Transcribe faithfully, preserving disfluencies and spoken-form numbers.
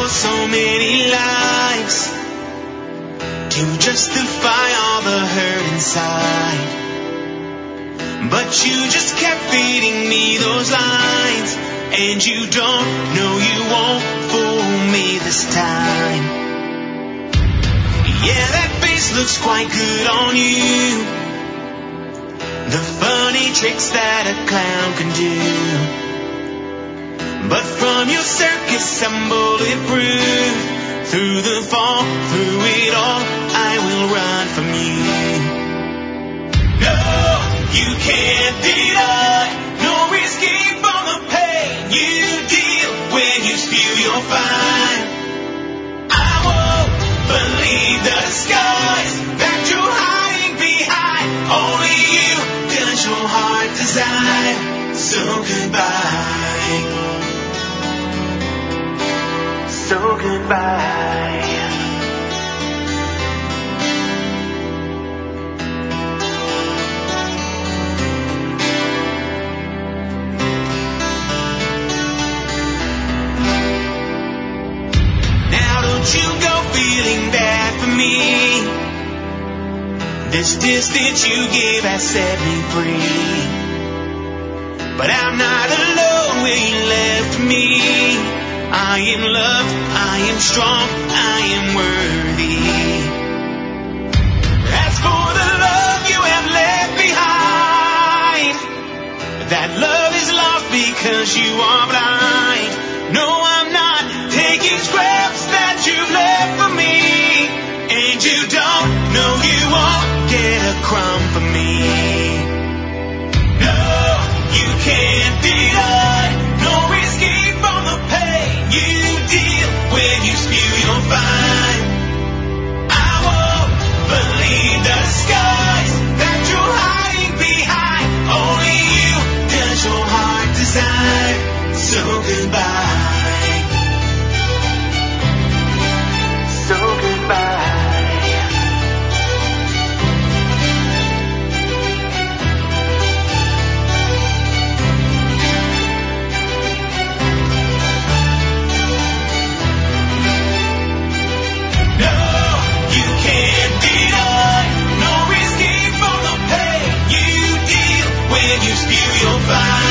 so many lives to justify all the hurt inside. But you just kept feeding me those lines, and you don't know you won't fool me this time. Yeah, that face looks quite good on you, the funny tricks that a clown can do. But from your circus I'm bulletproof. Through the fall, through it all, I will run from you. No, you can't deny, no escape from the pain you deal. When you spew your fire, I won't believe the disguise that you're hiding behind. Only you does your heart desire. So goodbye, so goodbye. Now don't you go feeling bad for me. This distance you gave has set me free. But I'm not alone when you left me. I am loved, I am strong, I am worthy. As for the love you have left behind, that love is lost because you are blind. No, I'm not taking scraps that you've left for me, and you don't know you won't get a crumb from me. No, you can't deny, no escape from the pain you deal when you spew your fire. I won't believe the disguise that you're hiding behind. Only you does your heart desire. So goodbye, so goodbye. You spew your fire.